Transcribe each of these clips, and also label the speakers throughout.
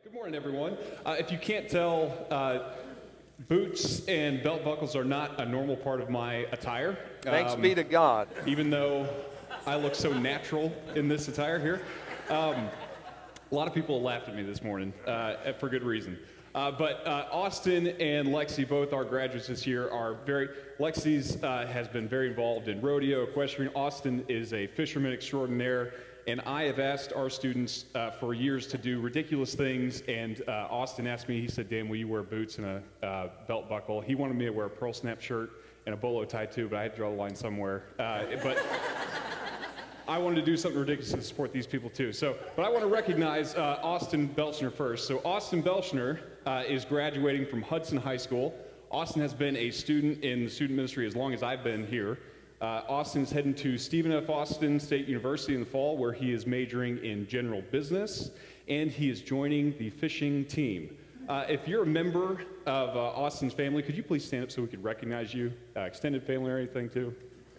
Speaker 1: Good morning, everyone. If you can't tell, boots and belt buckles are not a normal part of my attire.
Speaker 2: Thanks be to God.
Speaker 1: Even though I look so natural in this attire here. A lot of people laughed at me this morning, for good reason. But Austin and Lexi, both our graduates this year, Lexi's has been very involved in rodeo, equestrian. Austin is a fisherman extraordinaire. And I have asked our students for years to do ridiculous things, and Austin asked me, he said, Dan, will you wear boots and a belt buckle? He wanted me to wear a pearl snap shirt and a bolo tie too, but I had to draw the line somewhere. But I wanted to do something ridiculous to support these people too. But I want to recognize Austin Belchner first. So Austin Belchner is graduating from Hudson High School. Austin has been a student in the student ministry as long as I've been here. Austin's heading to Stephen F. Austin State University in the fall, where he is majoring in general business, and he is joining the fishing team. If you're a member of Austin's family, could you please stand up so we could recognize you? Extended family or anything, too?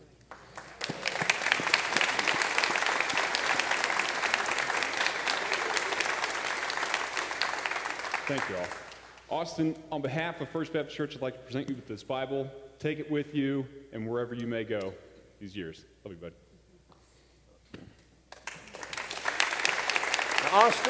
Speaker 1: Thank you all. Austin, on behalf of First Baptist Church, I'd like to present you with this Bible. Take it with you and wherever you may go these years. Love you, bud.
Speaker 2: Now, Austin,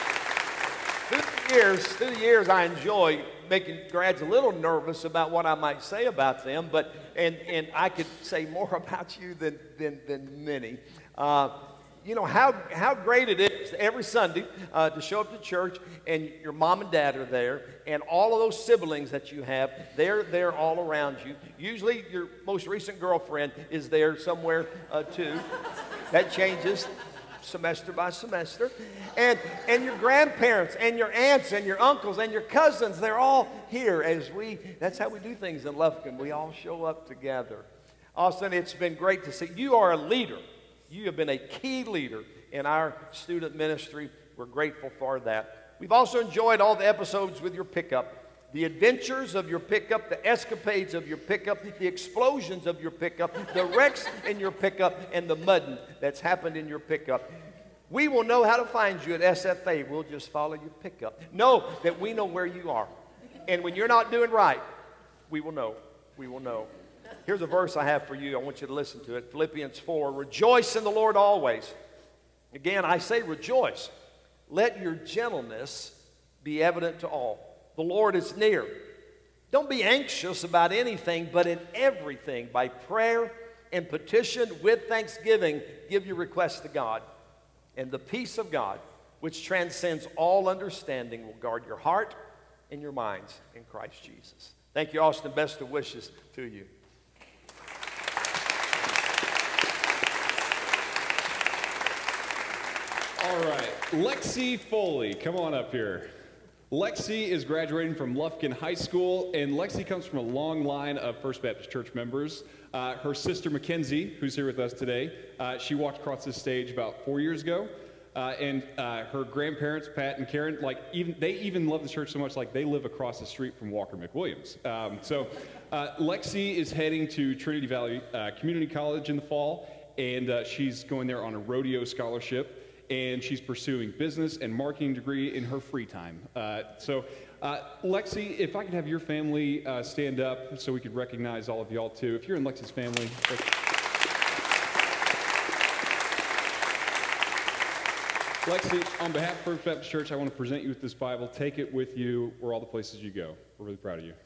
Speaker 2: through the years, I enjoy making grads a little nervous about what I might say about them, and I could say more about you than many. You know how great it is every Sunday to show up to church and your mom and dad are there, and all of those siblings that you have, they're there all around you. Usually your most recent girlfriend is there somewhere too. That changes semester by semester. And your grandparents and your aunts and your uncles and your cousins, they're all here that's how we do things in Lufkin. We all show up together. Austin, it's been great to see. You are a leader. You have been a key leader in our student ministry. We're grateful for that. We've also enjoyed all the episodes with your pickup, the adventures of your pickup, the escapades of your pickup, the explosions of your pickup, the wrecks in your pickup, and the mudding that's happened in your pickup. We will know how to find you at SFA. We'll just follow your pickup. Know that we know where you are. And when you're not doing right, we will know. We will know. Here's a verse I have for you. I want you to listen to it. Philippians 4, rejoice in the Lord always. Again, I say rejoice. Let your gentleness be evident to all. The Lord is near. Don't be anxious about anything, but in everything, by prayer and petition with thanksgiving, give your requests to God. And the peace of God, which transcends all understanding, will guard your heart and your minds in Christ Jesus. Thank you, Austin. Best of wishes to you.
Speaker 1: All right, Lexi Foley, come on up here. Lexi is graduating from Lufkin High School, and Lexi comes from a long line of First Baptist Church members. Her sister Mackenzie, who's here with us today, she walked across this stage about 4 years ago, and her grandparents, Pat and Karen, they even love the church so much, like they live across the street from Walker McWilliams. Lexi is heading to Trinity Valley Community College in the fall, and she's going there on a rodeo scholarship. And she's pursuing business and marketing degree in her free time. Lexi, if I could have your family stand up so we could recognize all of y'all too. If you're in Lexi's family. Lexi, on behalf of First Baptist Church, I want to present you with this Bible. Take it with you where all the places you go. We're really proud of you.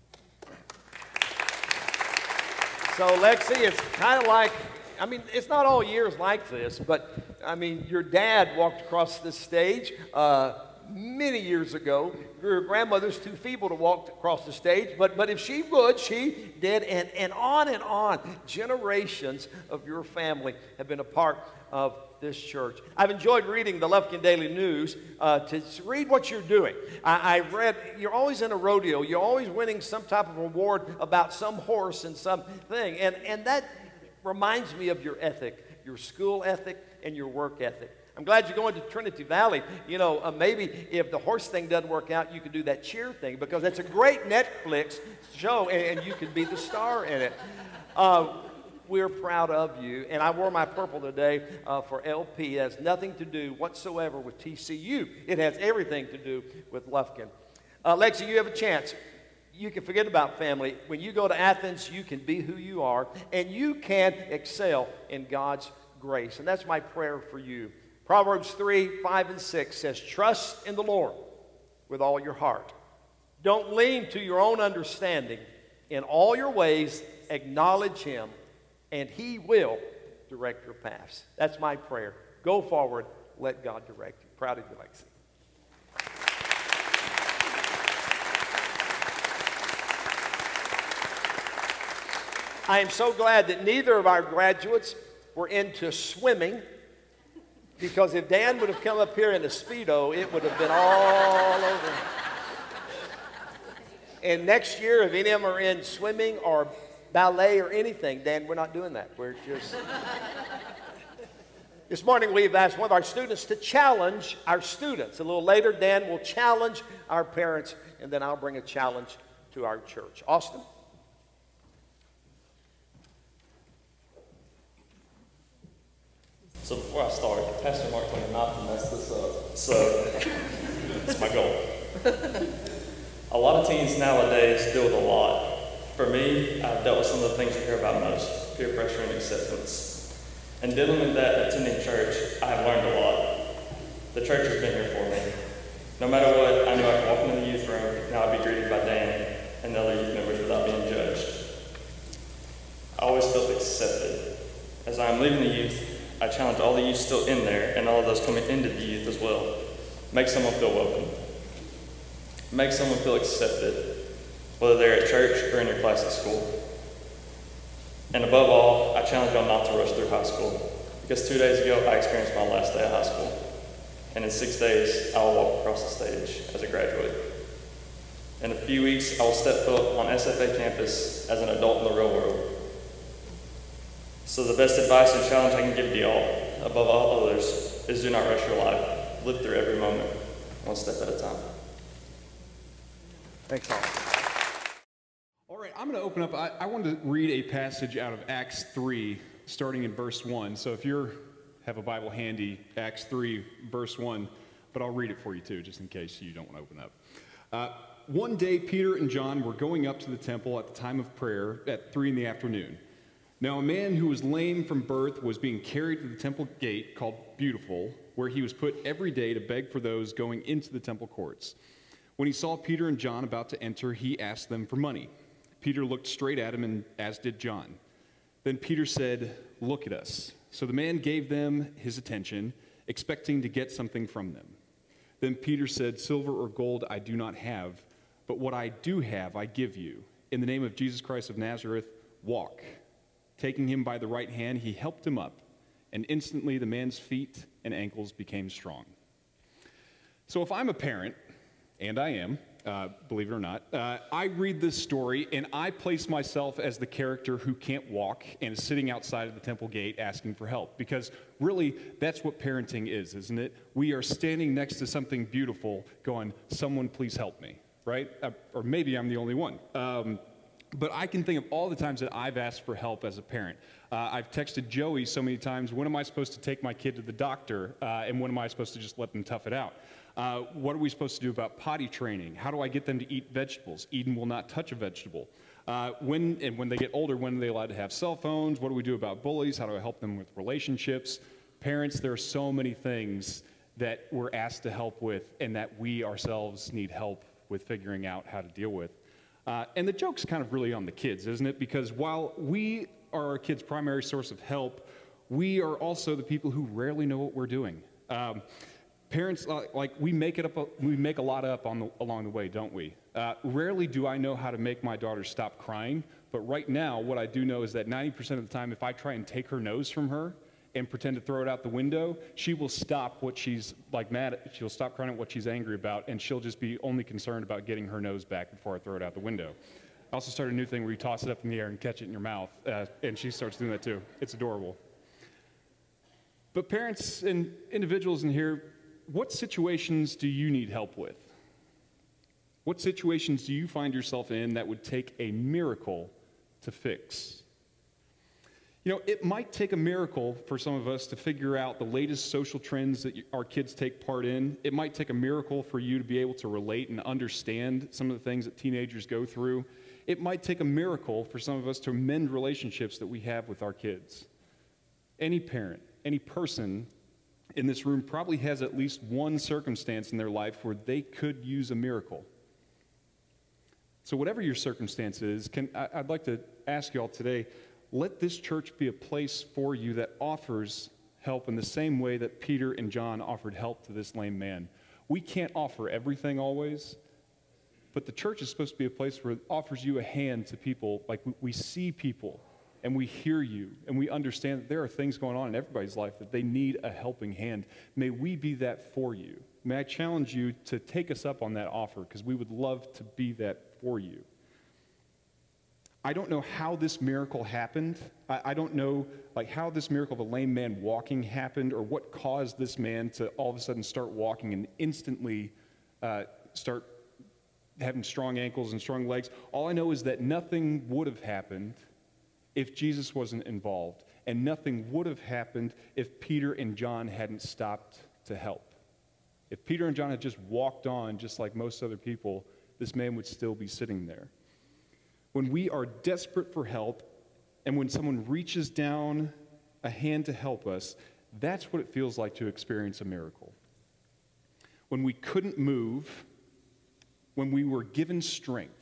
Speaker 2: So Lexi, it's kind of like, it's not all years like this, but your dad walked across this stage many years ago. Your grandmother's too feeble to walk across the stage, but if she would, she did, and on. Generations of your family have been a part of this church. I've enjoyed reading the Lufkin Daily News to read what you're doing. I read, you're always in a rodeo. You're always winning some type of award about some horse and something, and that reminds me of your ethic, your school ethic and your work ethic. I'm glad you're going to Trinity Valley. Maybe if the horse thing doesn't work out, you could do that cheer thing, because that's a great Netflix show, and you could be the star in it. we're proud of you. And I wore my purple today for LP. It has nothing to do whatsoever with TCU. It has everything to do with Lufkin. Lexi, you have a chance. You can forget about family. When you go to Athens, you can be who you are, and you can excel in God's grace. And that's my prayer for you. Proverbs 3, 5, and 6 says, trust in the Lord with all your heart. Don't lean to your own understanding. In all your ways, acknowledge him, and he will direct your paths. That's my prayer. Go forward. Let God direct you. Proud of you, Lexi. I am so glad that neither of our graduates were into swimming, because if Dan would have come up here in a Speedo, it would have been all over. And next year, if any of them are in swimming or ballet or anything, Dan, we're not doing that. We're just... This morning, we've asked one of our students to challenge our students. A little later, Dan will challenge our parents, and then I'll bring a challenge to our church. Austin?
Speaker 3: So before I start, Pastor Mark told me not to mess this up, so it's my goal. A lot of teens nowadays deal with a lot. For me, I've dealt with some of the things you hear about most, peer pressure and acceptance. And dealing with that attending church, I have learned a lot. The church has been here for me. No matter what, I knew I could walk into the youth room, now I'd be greeted by Dan and the other youth members without being judged. I always felt accepted. As I'm leaving the youth, I challenge all the youth still in there and all of those coming into the youth as well. Make someone feel welcome. Make someone feel accepted, whether they're at church or in your class at school. And above all, I challenge y'all not to rush through high school, because 2 days ago, I experienced my last day of high school. And in 6 days, I will walk across the stage as a graduate. In a few weeks, I will step foot on SFA campus as an adult in the real world. So the best advice and challenge I can give to y'all, above all others, is do not rush your life. Live through every moment, one step at a time.
Speaker 2: Thanks, all.
Speaker 1: All right, I'm going to open up. I wanted to read a passage out of Acts 3, starting in verse 1. So if you have a Bible handy, Acts 3, verse 1, but I'll read it for you too, just in case you don't want to open up. One day, Peter and John were going up to the temple at the time of prayer at 3 p.m. Now a man who was lame from birth was being carried to the temple gate called Beautiful, where he was put every day to beg for those going into the temple courts. When he saw Peter and John about to enter, he asked them for money. Peter looked straight at him, and as did John. Then Peter said, "Look at us." So the man gave them his attention, expecting to get something from them. Then Peter said, "Silver or gold I do not have, but what I do have I give you. In the name of Jesus Christ of Nazareth, walk." Taking him by the right hand, he helped him up, and instantly the man's feet and ankles became strong. So if I'm a parent, and I am, believe it or not, I read this story and I place myself as the character who can't walk and is sitting outside of the temple gate asking for help. Because really, that's what parenting is, isn't it? We are standing next to something beautiful going, "Someone please help me," right? Or maybe I'm the only one. But I can think of all the times that I've asked for help as a parent. I've texted Joey so many times, when am I supposed to take my kid to the doctor? And when am I supposed to just let them tough it out? What are we supposed to do about potty training? How do I get them to eat vegetables? Eden will not touch a vegetable. When they get older, when are they allowed to have cell phones? What do we do about bullies? How do I help them with relationships? Parents, there are so many things that we're asked to help with and that we ourselves need help with figuring out how to deal with. And the joke's kind of really on the kids, isn't it? Because while we are our kids' primary source of help, we are also the people who rarely know what we're doing. Parents, we make a lot up along the way, don't we? Rarely do I know how to make my daughter stop crying, but right now, what I do know is that 90% of the time, if I try and take her nose from her and pretend to throw it out the window, she will stop what she's mad at. She'll stop crying at what she's angry about, and she'll just be only concerned about getting her nose back before I throw it out the window. I also started a new thing where you toss it up in the air and catch it in your mouth, and she starts doing that too. It's adorable. But parents and individuals in here, what situations do you need help with? What situations do you find yourself in that would take a miracle to fix? You know, it might take a miracle for some of us to figure out the latest social trends that our kids take part in. It might take a miracle for you to be able to relate and understand some of the things that teenagers go through. It might take a miracle for some of us to mend relationships that we have with our kids. Any parent, any person in this room probably has at least one circumstance in their life where they could use a miracle. So whatever your circumstance is, I'd like to ask you all today, let this church be a place for you that offers help in the same way that Peter and John offered help to this lame man. We can't offer everything always, but the church is supposed to be a place where it offers you a hand to people. Like we see people and we hear you and we understand that there are things going on in everybody's life that they need a helping hand. May we be that for you. May I challenge you to take us up on that offer, because we would love to be that for you. I don't know how this miracle happened. I don't know how this miracle of a lame man walking happened, or what caused this man to all of a sudden start walking and instantly start having strong ankles and strong legs. All I know is that nothing would have happened if Jesus wasn't involved, and nothing would have happened if Peter and John hadn't stopped to help. If Peter and John had just walked on just like most other people, this man would still be sitting there. When we are desperate for help, and when someone reaches down a hand to help us, that's what it feels like to experience a miracle. When we couldn't move, when we were given strength,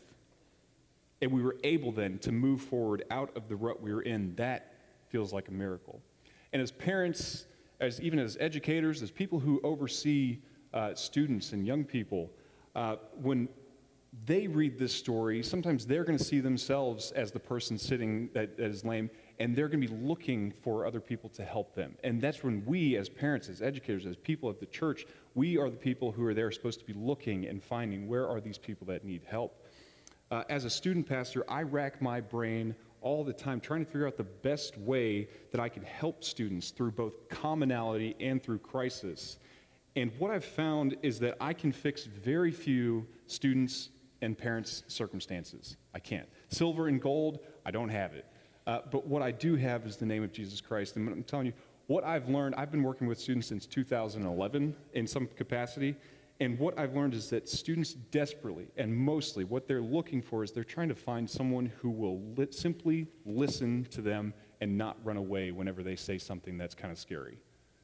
Speaker 1: and we were able then to move forward out of the rut we were in, that feels like a miracle. And as parents, even as educators, as people who oversee students and young people, when they read this story, sometimes they're going to see themselves as the person sitting that is lame, and they're going to be looking for other people to help them. And that's when we, as parents, as educators, as people of the church, we are the people who are there supposed to be looking and finding where are these people that need help. As a student pastor, I rack my brain all the time trying to figure out the best way that I can help students through both commonality and through crisis. And what I've found is that I can fix very few students' and parents' circumstances. I can't. Silver and gold, I don't have it. But what I do have is the name of Jesus Christ. And I'm telling you, what I've learned, I've been working with students since 2011 in some capacity, and what I've learned is that students desperately, and mostly, what they're looking for is they're trying to find someone who will simply listen to them and not run away whenever they say something that's kind of scary.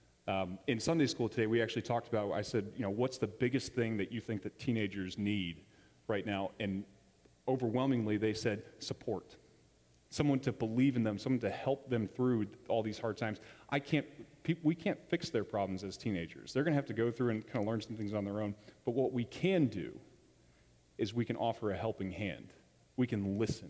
Speaker 1: In Sunday school today, we actually talked about, I said, what's the biggest thing that you think that teenagers need right now? And overwhelmingly, they said support. Someone to believe in them, someone to help them through all these hard times. We can't fix their problems as teenagers. They're going to have to go through and kind of learn some things on their own. But what we can do is we can offer a helping hand. We can listen.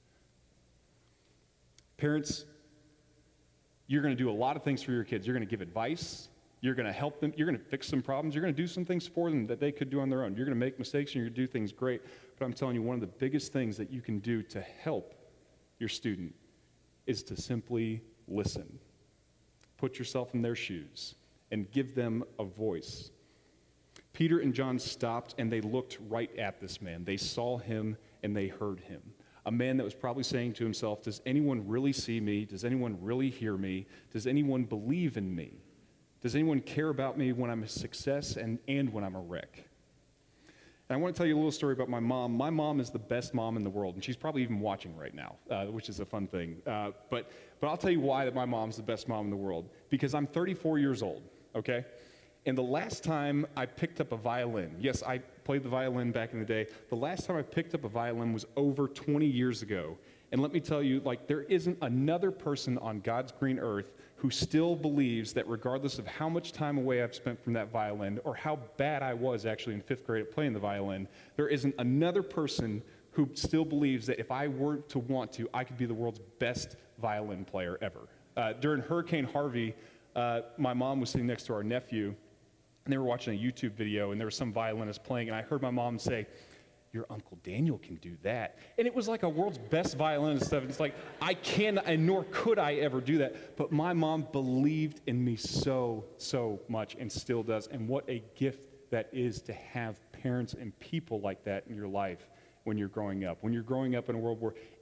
Speaker 1: Parents, you're going to do a lot of things for your kids. You're going to give advice. You're going to help them. You're going to fix some problems. You're going to do some things for them that they could do on their own. You're going to make mistakes and you're going to do things great. But I'm telling you, one of the biggest things that you can do to help your student is to simply listen. Put yourself in their shoes and give them a voice. Peter and John stopped and they looked right at this man. They saw him and they heard him. A man that was probably saying to himself, does anyone really see me? Does anyone really hear me? Does anyone believe in me? Does anyone care about me when I'm a success and when I'm a wreck? And I want to tell you a little story about my mom. My mom is the best mom in the world, and she's probably even watching right now, which is a fun thing. But I'll tell you why that my mom's the best mom in the world. Because I'm 34 years old, okay? And the last time I picked up a violin, yes, I played the violin back in the day. The last time I picked up a violin was over 20 years ago. And let me tell you, there isn't another person on God's green earth who still believes that regardless of how much time away I've spent from that violin, or how bad I was actually in 5th grade at playing the violin, there isn't another person who still believes that if I were to want to, I could be the world's best violin player ever. During Hurricane Harvey, my mom was sitting next to our nephew, and they were watching a YouTube video, and there was some violinist playing, and I heard my mom say, your Uncle Daniel can do that. And it was like a world's best violinist stuff. It's like, I can, and nor could I ever do that. But my mom believed in me so, so much, and still does. And what a gift that is to have parents and people like that in your life when you're growing up. When you're growing up in a world where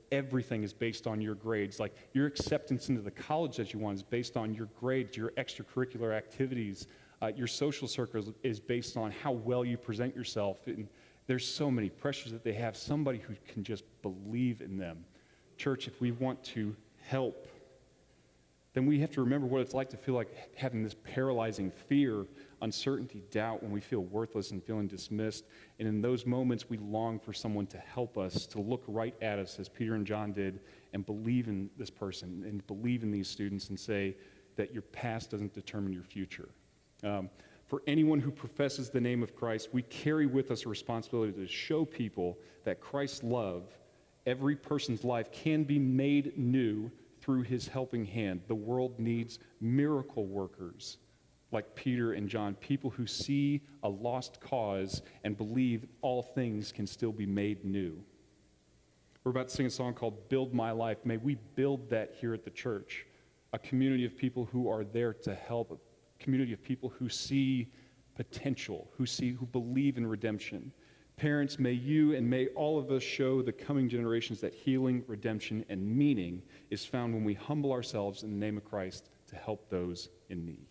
Speaker 1: everything is based on your grades. Like your acceptance into the college that you want is based on your grades, your extracurricular activities. Your social circle is based on how well you present yourself. And there's so many pressures that they have. Somebody who can just believe in them. Church, if we want to help, then we have to remember what it's like to feel like having this paralyzing fear, uncertainty, doubt, when we feel worthless and feeling dismissed. And in those moments, we long for someone to help us, to look right at us, as Peter and John did, and believe in this person, and believe in these students, and say that your past doesn't determine your future. For anyone who professes the name of Christ, we carry with us a responsibility to show people that Christ's love, every person's life, can be made new through his helping hand. The world needs miracle workers like Peter and John, people who see a lost cause and believe all things can still be made new. We're about to sing a song called Build My Life. May we build that here at the church, a community of people who are there to help, a community of people who see potential, who believe in redemption. Parents, may you and may all of us show the coming generations that healing, redemption, and meaning is found when we humble ourselves in the name of Christ to help those in need.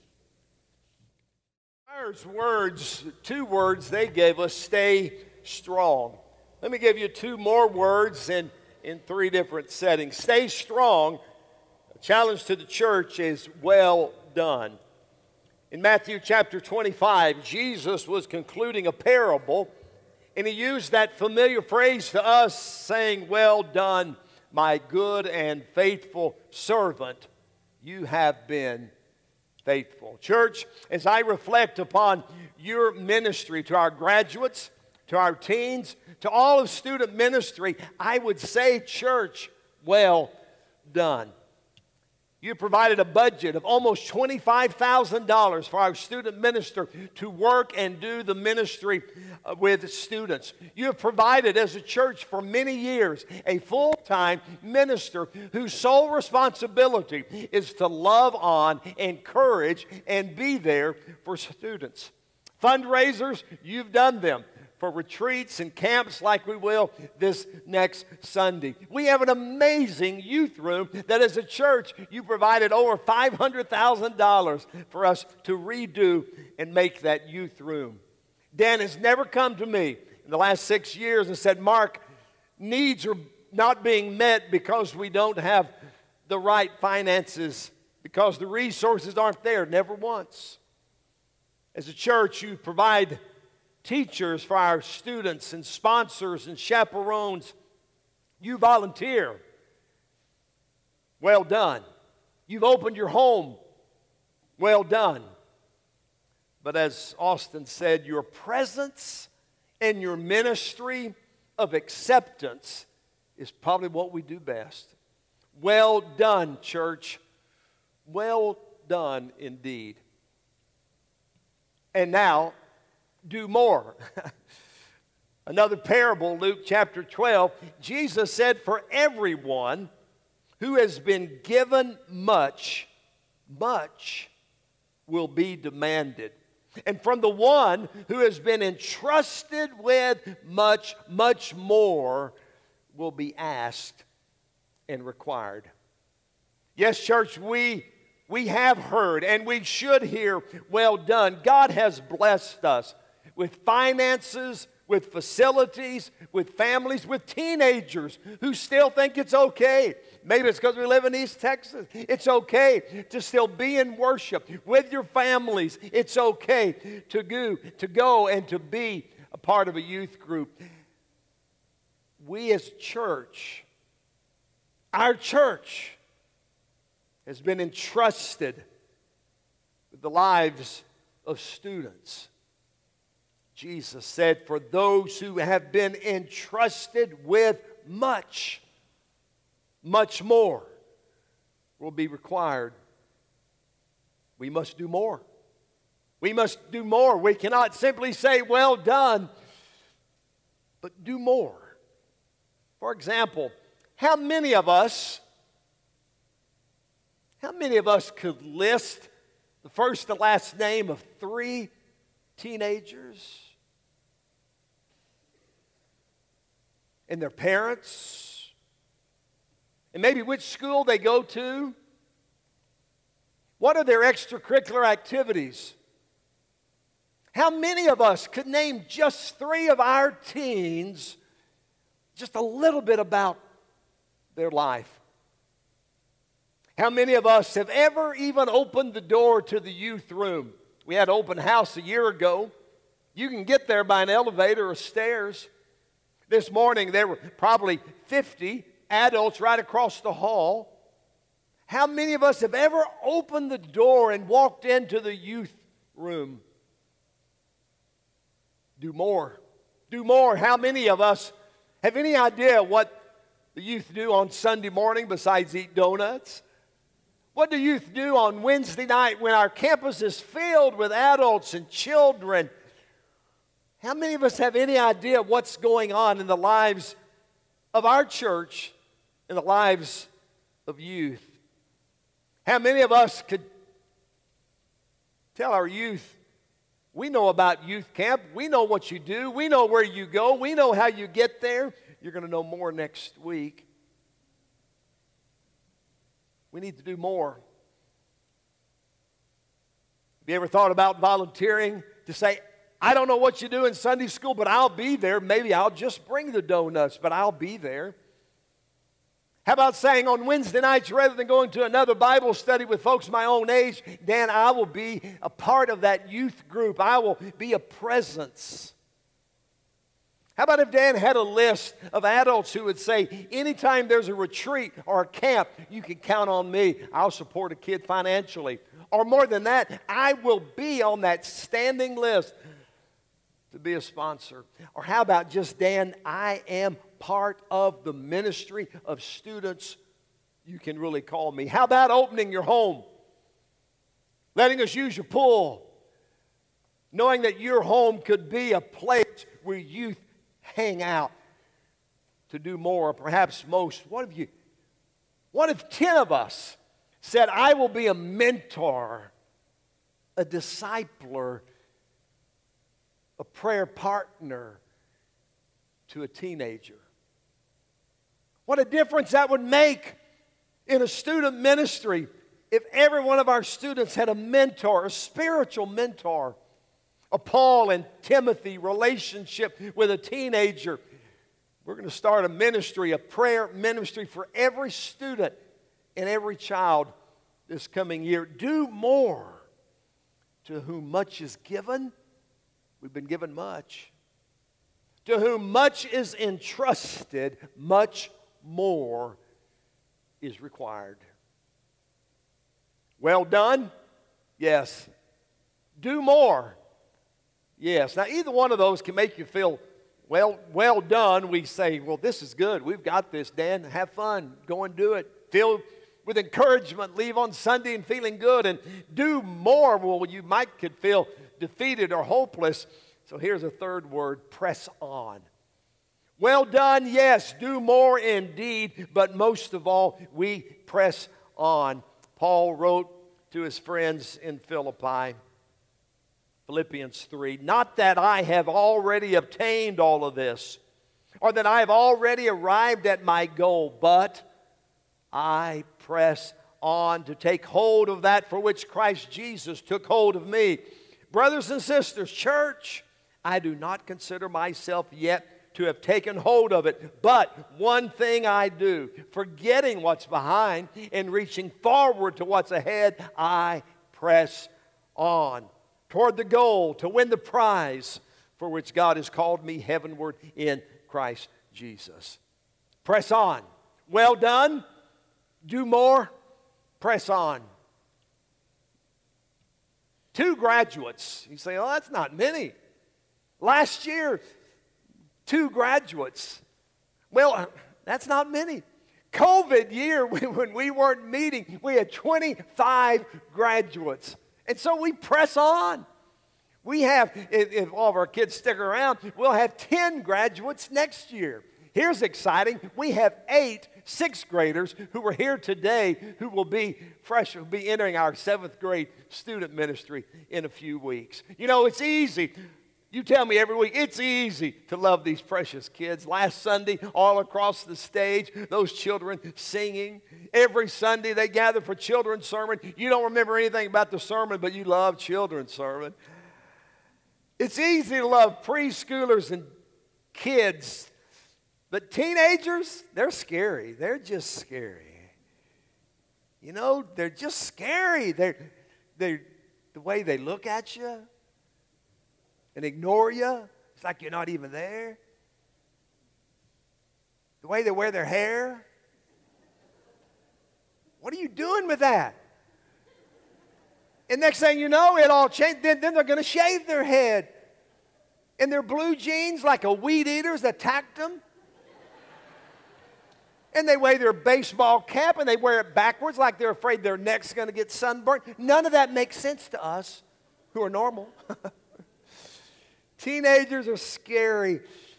Speaker 2: There's words, 2 words they gave us, stay strong. Let me give you 2 more words in 3 different settings. Stay strong. The challenge to the church is well done. In Matthew chapter 25, Jesus was concluding a parable, and he used that familiar phrase to us, saying, "Well done, my good and faithful servant. You have been faithful." Church, as I reflect upon your ministry to our graduates, to our teens, to all of student ministry, I would say, church, well done. You provided a budget of almost $25,000 for our student minister to work and do the ministry with students. You have provided as a church for many years a full-time minister whose sole responsibility is to love on, encourage, and be there for students. Fundraisers, you've done them for retreats and camps like we will this next Sunday. We have an amazing youth room that as a church you provided over $500,000 for us to redo and make that youth room. Dan has never come to me in the last 6 years and said, "Mark, needs are not being met because we don't have the right finances, because the resources aren't there." Never once. As a church, you provide teachers for our students and sponsors and chaperones. You volunteer. Well done. You've opened your home. Well done. But as Austin said, your presence and your ministry of acceptance is probably what we do best. Well done, church. Well done indeed. And now, do more. Another parable, Luke chapter 12. Jesus said, "For everyone who has been given much, much will be demanded. And from the one who has been entrusted with much, much more will be asked and required." Yes, church, we have heard and we should hear, well done. God has blessed us with finances, with facilities, with families, with teenagers who still think it's okay. Maybe it's because we live in East Texas. It's okay to still be in worship with your families. It's okay to go and to be a part of a youth group. We as a church, our church has been entrusted with the lives of students. Jesus said, "For those who have been entrusted with much, much more will be required." We must do more. We must do more. We cannot simply say, "Well done," but do more. For example, how many of us could list the first and last name of 3 teenagers and their parents and maybe which school they go to. What are their extracurricular activities? How many of us could name just 3 of our teens, just a little bit about their life? How many of us have ever even opened the door to the youth room? We had open house a year ago. You can get there by an elevator or stairs. This morning there were probably 50 adults right across the hall. How many of us have ever opened the door and walked into the youth room? Do more. Do more. How many of us have any idea what the youth do on Sunday morning besides eat donuts? What do youth do on Wednesday night when our campus is filled with adults and children? How many of us have any idea what's going on in the lives of our church, in the lives of youth? How many of us could tell our youth, we know about youth camp, we know what you do, we know where you go, we know how you get there. You're going to know more next week. We need to do more. Have you ever thought about volunteering to say, I don't know what you do in Sunday school, but I'll be there. Maybe I'll just bring the donuts, but I'll be there. How about saying on Wednesday nights, rather than going to another Bible study with folks my own age, Dan, I will be a part of that youth group. I will be a presence. How about if Dan had a list of adults who would say, anytime there's a retreat or a camp, you can count on me. I'll support a kid financially. Or more than that, I will be on that standing list to be a sponsor. Or how about just, Dan, I am part of the ministry of students. You can really call me. How about opening your home? Letting us use your pool. Knowing that your home could be a place where youth hang out to do more, or perhaps most. What if 10 of us said, I will be a mentor, a discipler, a prayer partner to a teenager? What a difference that would make in a student ministry if every one of our students had a mentor, a spiritual mentor. A Paul and Timothy relationship with a teenager. We're going to start a ministry, a prayer ministry for every student and every child this coming year. Do more. To whom much is given, we've been given much. To whom much is entrusted, much more is required. Well done? Yes. Do more. Yes. Now, either one of those can make you feel, well done. We say, well, this is good. We've got this, Dan. Have fun. Go and do it. Feel with encouragement. Leave on Sunday and feeling good. And do more. Well, you could feel defeated or hopeless. So here's a third word, press on. Well done, yes. Do more indeed. But most of all, we press on. Paul wrote to his friends in Philippi. Philippians 3, not that I have already obtained all of this, or that I have already arrived at my goal, but I press on to take hold of that for which Christ Jesus took hold of me. Brothers and sisters, church, I do not consider myself yet to have taken hold of it, but one thing I do, forgetting what's behind and reaching forward to what's ahead, I press on toward the goal to win the prize for which God has called me heavenward in Christ Jesus. Press on. Well done. Do more. Press on. 2 graduates. You say, oh, that's not many. Last year, 2 graduates. Well, that's not many. COVID year, when we weren't meeting, we had 25 graduates. And so we press on. We have, if all of our kids stick around, we'll have 10 graduates next year. Here's exciting. We have 8 6th graders who are here today who will be entering our 7th grade student ministry in a few weeks. You know, it's easy You tell me every week, it's easy to love these precious kids. Last Sunday, all across the stage, those children singing. Every Sunday they gather for children's sermon. You don't remember anything about the sermon, but you love children's sermon. It's easy to love preschoolers and kids, but teenagers, they're scary. They're just scary. You know, they're just scary. They're the way they look at you and ignore you. It's like you're not even there. The way they wear their hair. What are you doing with that? And next thing you know, it all changed. Then they're going to shave their head. And their blue jeans like a weed eater's attacked them. And they wear their baseball cap and they wear it backwards like they're afraid their neck's going to get sunburned. None of that makes sense to us who are normal. Teenagers are scary.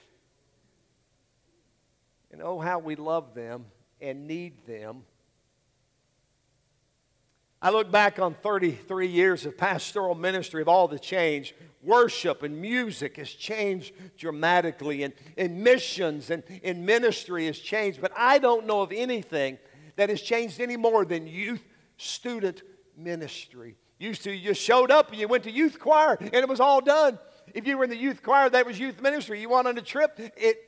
Speaker 2: And oh, how we love them and need them. I look back on 33 years of pastoral ministry, of all the change. Worship and music has changed dramatically, and missions and in ministry has changed. But I don't know of anything that has changed any more than youth student ministry. Used to, you just showed up and you went to youth choir and it was all done. If you were in the youth choir, that was youth ministry. You went on a trip,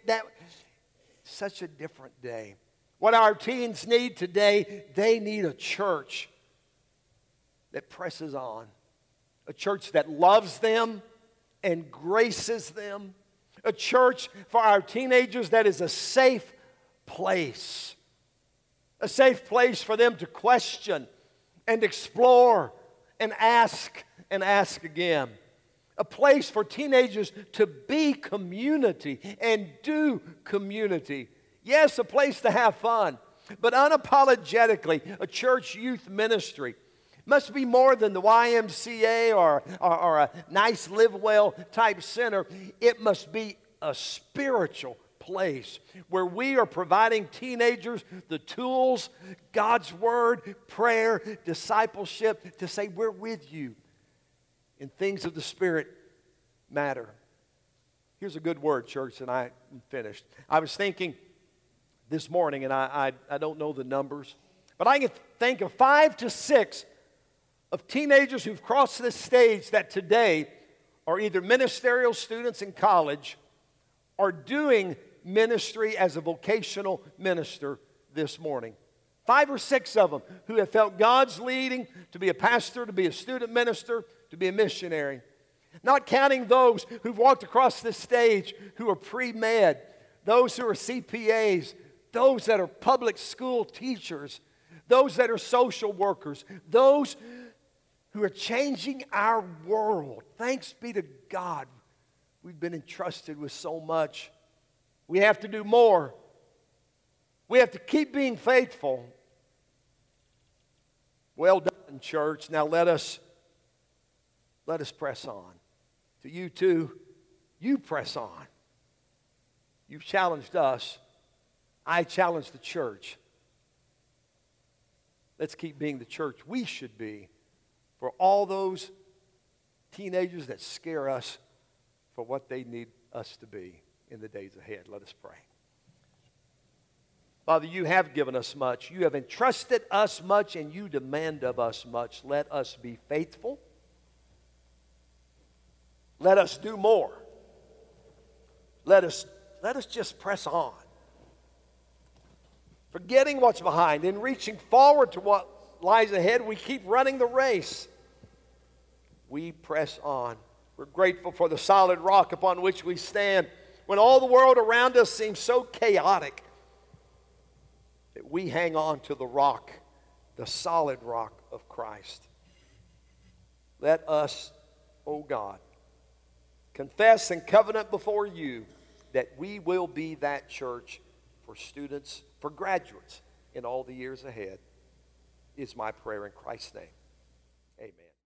Speaker 2: such a different day. What our teens need today, they need a church that presses on. A church that loves them and graces them. A church for our teenagers that is a safe place. A safe place for them to question and explore and ask again. A place for teenagers to be community and do community. Yes, a place to have fun, but unapologetically, a church youth ministry must be more than the YMCA or a nice live well type center. It must be a spiritual place where we are providing teenagers the tools, God's word, prayer, discipleship to say we're with you and things of the Spirit matter. Here's a good word, church, and I'm finished. I was thinking this morning, and I don't know the numbers, but I can think of 5 to 6 of teenagers who've crossed this stage that today are either ministerial students in college or doing ministry as a vocational minister this morning. 5 or 6 of them who have felt God's leading to be a pastor, to be a student minister, to be a missionary. Not counting those who've walked across this stage who are pre-med, those who are CPAs, those that are public school teachers, those that are social workers, those who are changing our world. Thanks be to God. We've been entrusted with so much. We have to do more. We have to keep being faithful. Well done, church. Now let us press on. To you too, you press on. You've challenged us. I challenge the church. Let's keep being the church we should be for all those teenagers that scare us for what they need us to be in the days ahead. Let us pray. Father, you have given us much. You have entrusted us much, and you demand of us much. Let us be faithful. Let us do more. Let us just press on. Forgetting what's behind and reaching forward to what lies ahead, we keep running the race. We press on. We're grateful for the solid rock upon which we stand. When all the world around us seems so chaotic, that we hang on to the rock, the solid rock of Christ. Let us, oh God, confess and covenant before you that we will be that church for students, for graduates in all the years ahead, is my prayer in Christ's name.